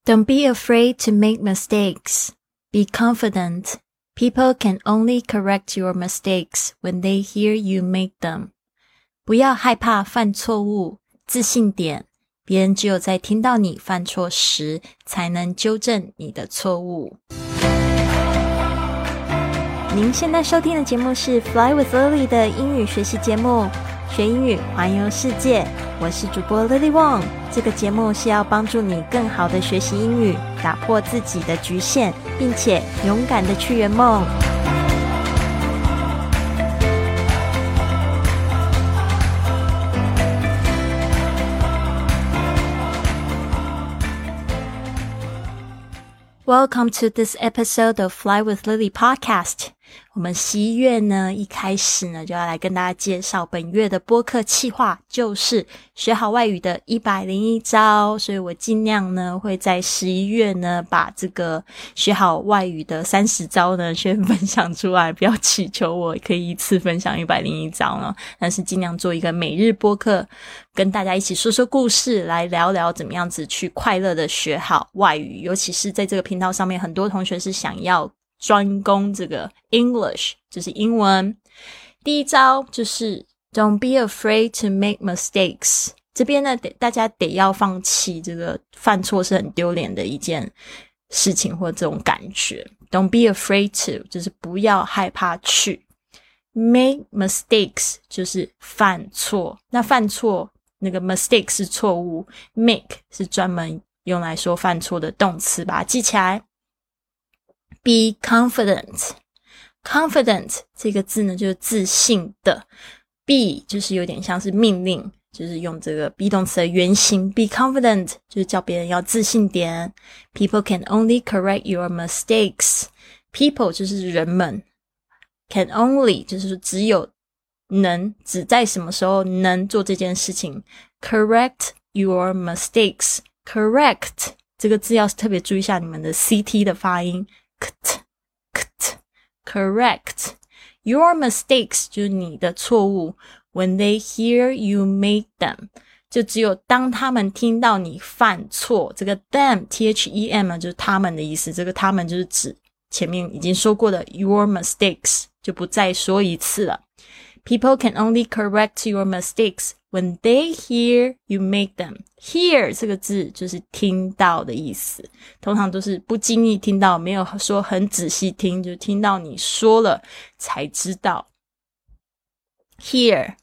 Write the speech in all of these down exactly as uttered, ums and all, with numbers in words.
Don't be afraid to make mistakes. Be confident. People can only correct your mistakes when they hear you make them. 不要害怕犯错误，自信点，别人只有在听到你犯错时，才能纠正你的错误。您现在收听的节目是 Fly with Lily 的英语学习节目，学英语环游世界。我是主播 Lily Wong， 这个节目是要帮助你更好的学习英语，打破自己的局限，并且勇敢的去圆梦。Welcome to this episode of Fly with Lily podcast. 我们十一月呢一开始呢就要来跟大家介绍本月的播客企划，就是学好外语的一百零一招，所以我尽量呢会在十一月呢把这个学好外语的三十招呢先分享出来，不要祈求我可以一次分享一百零一招呢，但是尽量做一个每日播客，跟大家一起说说故事，来聊聊怎么样子去快乐的学好外语，尤其是在这个频道上面，很多同学是想要专攻这个 English， 就是英文。第一招就是 Don't be afraid to make mistakes。 这边呢得大家得要放弃这个犯错是很丢脸的一件事情或这种感觉。 Don't be afraid to 就是不要害怕去 make mistakes 就是犯错，那犯错那个 mistake 是错误， make 是专门用来说犯错的动词，把它记起来。Be confident. Confident 这个字呢就是自信的， be 就是有点像是命令，就是用这个 be 动词的原形。 Be confident 就是叫别人要自信点。 People can only correct your mistakes. People 就是人们， can only 就是说只有能，只在什么时候能做这件事情。 Correct your mistakes. Correct 这个字要特别注意一下你们的 C T 的发音，kt, kt, correct. Your mistakes 就是你的错误。When they hear you make them 就只有当他们听到你犯错，这个 them, T H E M 就是他们的意思，这个他们就是指前面已经说过的 your mistakes， 就不再说一次了。People can only correct your mistakes when they hear you make them. Hear 这个字就是听到的意思，通常都是不经意听到，没有说很仔细听，就听到你说了才知道。Hear,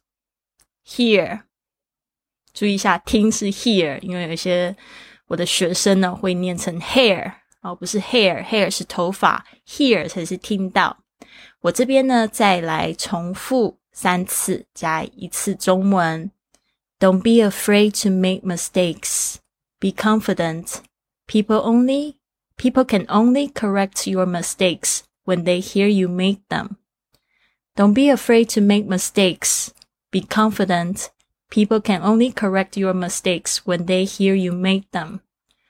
hear 注意一下，听是 hear， 因为有一些我的学生呢会念成 hair， 哦不是 hair， hair 是头发， hear 才是听到。我这边呢再来重复三次，加一次中文。Don't be afraid to make mistakes. Be confident. People only, people can only correct your mistakes when they hear you make them. Don't be afraid to make mistakes. Be confident. People can only correct your mistakes when they hear you make them.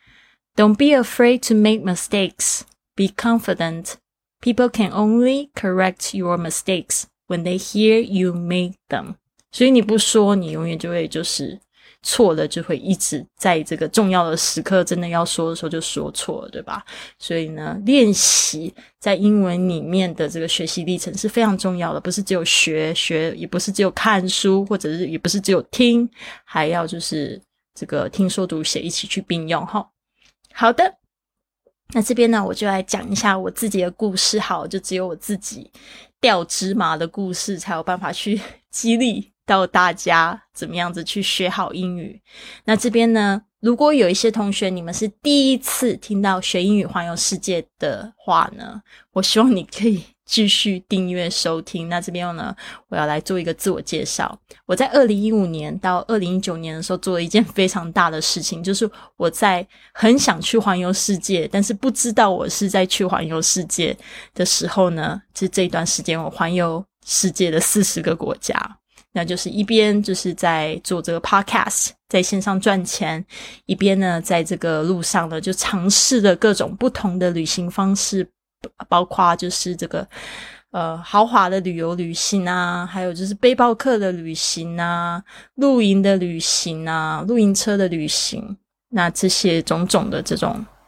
Don't be afraid to make mistakes. Be confident. People can only correct your mistakes when they hear you make them. 所以你不说，你永远就会就是错了，就会一直在这个重要的时刻真的要说的时候就说错了，对吧？所以呢，练习在英文里面的这个学习历程是非常重要的，不是只有学学，也不是只有看书，或者是也不是只有听，还要就是这个听说读写一起去并用齁。好的，那这边呢我就来讲一下我自己的故事，好，就只有我自己掉芝麻的故事才有办法去激励到大家怎么样子去学好英语。那这边呢，如果有一些同学你们是第一次听到学英语环游世界的话呢，我希望你可以继续订阅收听。那这边呢，我要来做一个自我介绍。我在二零一五年到二零一九年的时候做了一件非常大的事情，就是我在很想去环游世界，但是不知道我是在去环游世界的时候呢，就这一段时间我环游世界的四十个国家。那就是一边就是在做这个 podcast， 在线上赚钱，一边呢在这个路上呢就尝试了各种不同的旅行方式，包括就是这个呃豪华的旅游旅行啊，还有就是背包客的旅行啊，露营的旅行啊，露营车的旅行，那这些种种的这种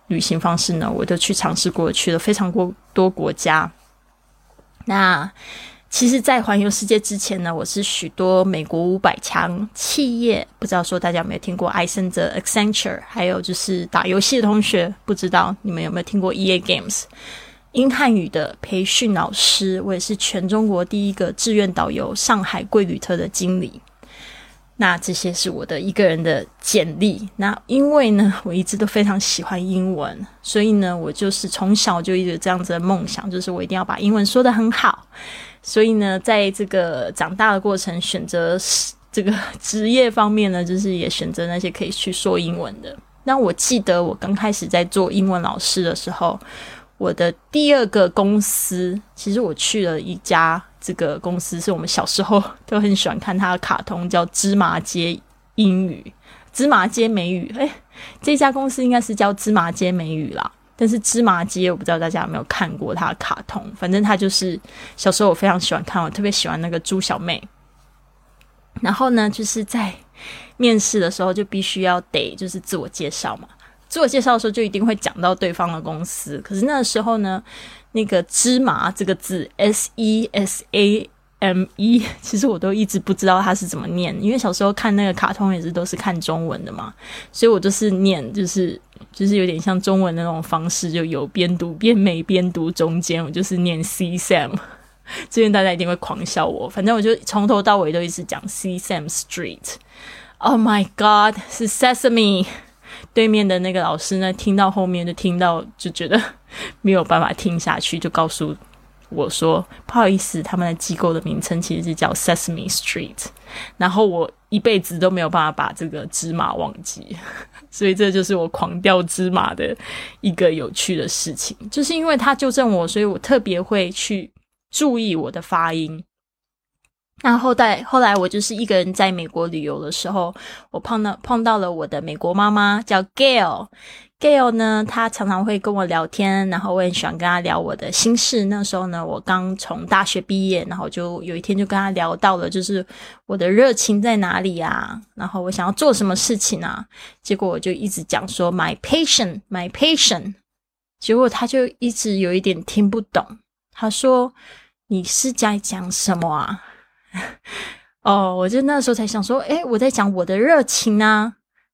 旅行方式呢，我都去尝试过，去了非常多国家。那其实在环游世界之前呢，我是许多美国五百强企业，不知道说大家有没有听过艾森哲 Accenture， 还有就是打游戏的同学，不知道你们有没有听过 E A Games， 英汉语的培训老师，我也是全中国第一个志愿导游上海贵旅特的经理。那这些是我的一个人的简历。那因为呢我一直都非常喜欢英文，所以呢我就是从小就一直有这样子的梦想，就是我一定要把英文说得很好。所以呢在这个长大的过程，选择这个职业方面呢，就是也选择那些可以去说英文的。那我记得我刚开始在做英文老师的时候，我的第二个公司，其实我去了一家这个公司是我们小时候都很喜欢看它的卡通，叫芝麻街英语，芝麻街美语。诶，这家公司应该是叫芝麻街美语啦，但是芝麻街我不知道大家有没有看过它的卡通，反正它就是小时候我非常喜欢看，我特别喜欢那个猪小妹。然后呢就是在面试的时候就必须要得就是自我介绍嘛，自我介绍的时候就一定会讲到对方的公司。可是那个时候呢，那个芝麻这个字 S E S A M E 其实我都一直不知道它是怎么念，因为小时候看那个卡通也是都是看中文的嘛，所以我就是念就是就是有点像中文的那种方式，就有边读边没边读中间我就是念 C Sam， 这边大家一定会狂笑我，反正我就从头到尾都一直讲 C Sam Street。 Oh my god， 是 Sesame。对面的那个老师呢听到后面就听到就觉得没有办法听下去，就告诉我说不好意思，他们的机构的名称其实是叫 Sesame Street。 然后我一辈子都没有办法把这个芝麻忘记，所以这就是我狂掉芝麻的一个有趣的事情，就是因为他纠正我，所以我特别会去注意我的发音。那后来后来我就是一个人在美国旅游的时候，我碰到碰到了我的美国妈妈，叫 Gail。 Gail 呢她常常会跟我聊天，然后我很喜欢跟她聊我的心事。那时候呢我刚从大学毕业，然后就有一天就跟她聊到了就是我的热情在哪里啊，然后我想要做什么事情啊，结果我就一直讲说 my passion my passion， 结果她就一直有一点听不懂，她说你是在讲什么啊？哦，我就那时候才想说，诶，我在讲我的热情啊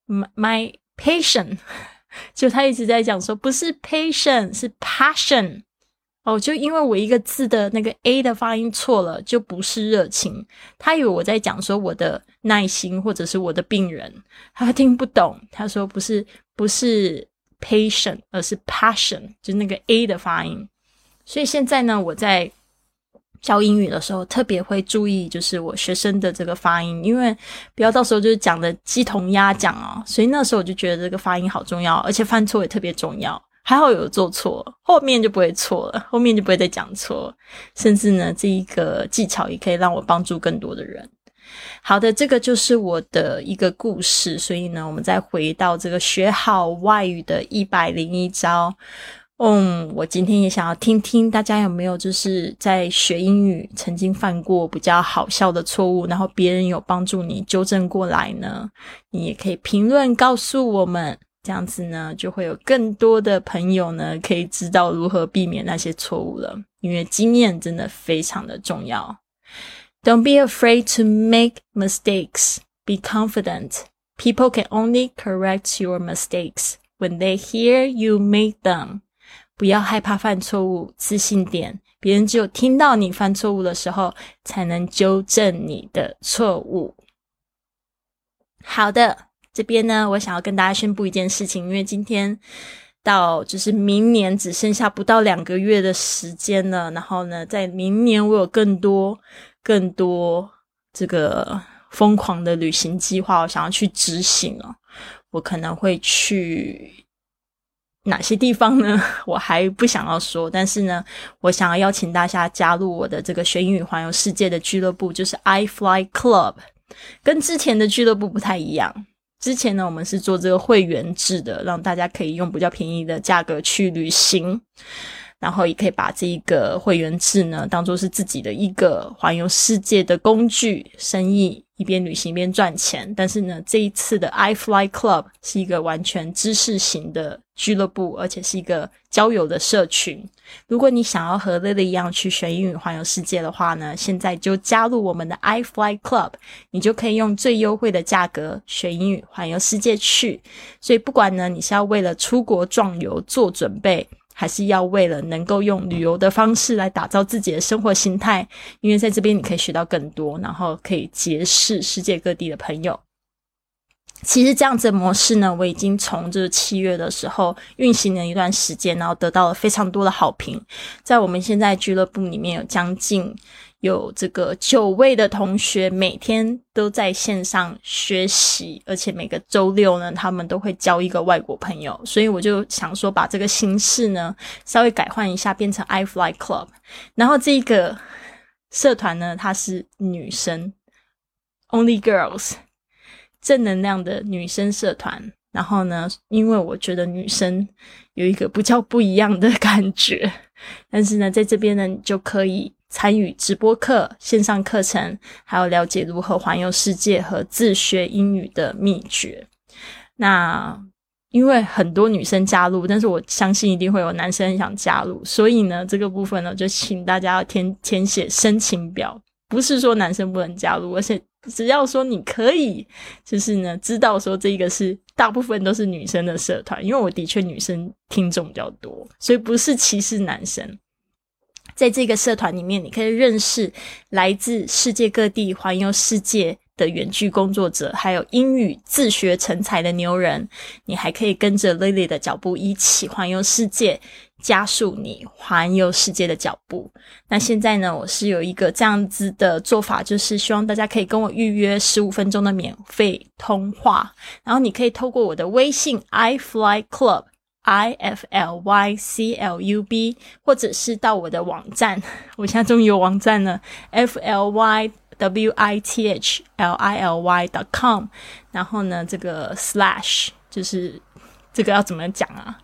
，my passion， 就他一直在讲说不是 passion 是 passion， 哦，就因为我一个字的那个 a 的发音错了，就不是热情，他以为我在讲说我的耐心或者是我的病人，他听不懂，他说不是不是 patient 而是 passion， 就是那个 a 的发音。所以现在呢我在教英语的时候特别会注意就是我学生的这个发音，因为不要到时候就是讲的鸡同鸭讲哦，所以那时候我就觉得这个发音好重要，而且犯错也特别重要，还好有做错，后面就不会错了，后面就不会再讲错，甚至呢这一个技巧也可以让我帮助更多的人。好的，这个就是我的一个故事，所以呢我们再回到这个学好外语的一百零一招。嗯，我今天也想要听听大家有没有就是在学英语曾经犯过比较好笑的错误，然后别人有帮助你纠正过来呢？你也可以评论告诉我们，这样子呢就会有更多的朋友呢可以知道如何避免那些错误了，因为经验真的非常的重要。 Don't be afraid to make mistakes. Be confident. People can only correct your mistakes when they hear you make them.不要害怕犯错误，自信点，别人只有听到你犯错误的时候才能纠正你的错误。好的，这边呢我想要跟大家宣布一件事情，因为今天到就是明年只剩下不到两个月的时间了，然后呢在明年我有更多更多这个疯狂的旅行计划我想要去执行了。我可能会去哪些地方呢？我还不想要说，但是呢我想要邀请大家加入我的这个学英语环游世界的俱乐部，就是 iFly Club。 跟之前的俱乐部不太一样，之前呢我们是做这个会员制的，让大家可以用比较便宜的价格去旅行，然后也可以把这一个会员制呢当作是自己的一个环游世界的工具，生意一边旅行一边赚钱。但是呢，这一次的 iFly Club 是一个完全知识型的俱乐部，而且是一个交友的社群。如果你想要和 Lily 一样去学英语环游世界的话呢，现在就加入我们的 iFly Club， 你就可以用最优惠的价格学英语环游世界去。所以不管呢你是要为了出国壮游做准备，还是要为了能够用旅游的方式来打造自己的生活形态，因为在这边你可以学到更多，然后可以结识世界各地的朋友。其实这样子的模式呢，我已经从就是七月的时候运行了一段时间，然后得到了非常多的好评。在我们现在俱乐部里面有将近有这个九位的同学每天都在线上学习，而且每个周六呢他们都会交一个外国朋友。所以我就想说把这个形式呢稍微改换一下，变成 iFly Club。 然后这个社团呢它是女生 Only Girls，正能量的女生社团。然后呢因为我觉得女生有一个比较不一样的感觉，但是呢在这边呢你就可以参与直播课、线上课程，还有了解如何环游世界和自学英语的秘诀。那因为很多女生加入，但是我相信一定会有男生很想加入，所以呢这个部分呢就请大家要填填写申请表。不是说男生不能加入，而且只要说你可以就是呢知道说这个是大部分都是女生的社团，因为我的确女生听众比较多，所以不是歧视男生。在这个社团里面，你可以认识来自世界各地环游世界的远距工作者，还有英语自学成才的牛人。你还可以跟着 Lily 的脚步一起环游世界，加速你环游世界的脚步。那现在呢我是有一个这样子的做法，就是希望大家可以跟我预约十五分钟的免费通话，然后你可以透过我的微信 iFly Club I F L Y C L U B， 或者是到我的网站，我现在终于有网站了 F L Y W I T H L I L Y dot com， 然后呢这个 slash 就是这个要怎么讲啊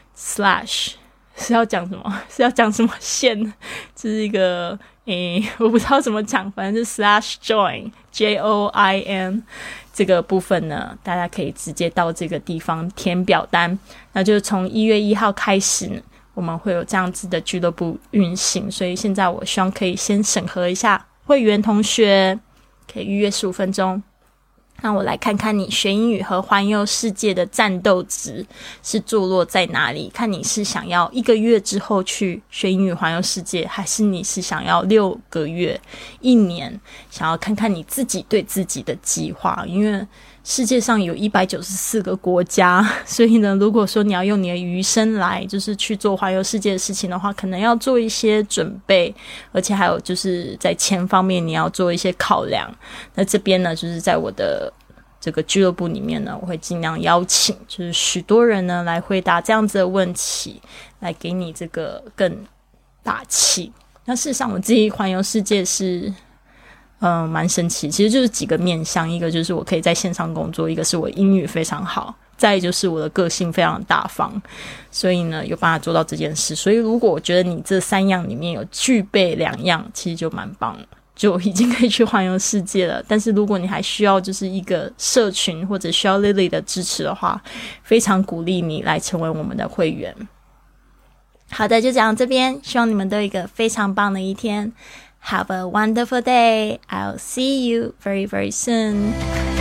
slash 是要讲什么是要讲什么线，这是一个诶我不知道怎么讲，反正是 slash join J O I N。 这个部分呢大家可以直接到这个地方填表单。那就是从一月一号开始呢我们会有这样子的俱乐部运行，所以现在我希望可以先审核一下会员同学，可以预约十五分钟，让我来看看你学英语和环游世界的战斗值是坐落在哪里，看你是想要一个月之后去学英语环游世界，还是你是想要六个月一年，想要看看你自己对自己的计划。因为世界上有一百九十四个国家，所以呢如果说你要用你的余生来就是去做环游世界的事情的话，可能要做一些准备，而且还有就是在钱方面你要做一些考量。那这边呢就是在我的这个俱乐部里面呢，我会尽量邀请就是许多人呢来回答这样子的问题，来给你这个更打气。那事实上我自己环游世界是嗯，蛮神奇，其实就是几个面向，一个就是我可以在线上工作，一个是我英语非常好，再来就是我的个性非常大方，所以呢有办法做到这件事。所以如果我觉得你这三样里面有具备两样，其实就蛮棒了，就已经可以去环游世界了。但是如果你还需要就是一个社群或者需要 Lily 的支持的话，非常鼓励你来成为我们的会员。好的，就讲到这边，希望你们都有一个非常棒的一天。Have a wonderful day. I'll see you very, very soon.